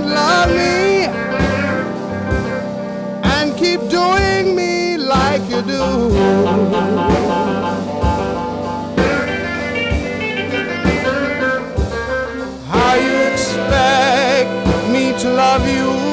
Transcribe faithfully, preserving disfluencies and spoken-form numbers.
can't love me and keep doing me like you do? How you expect me to love you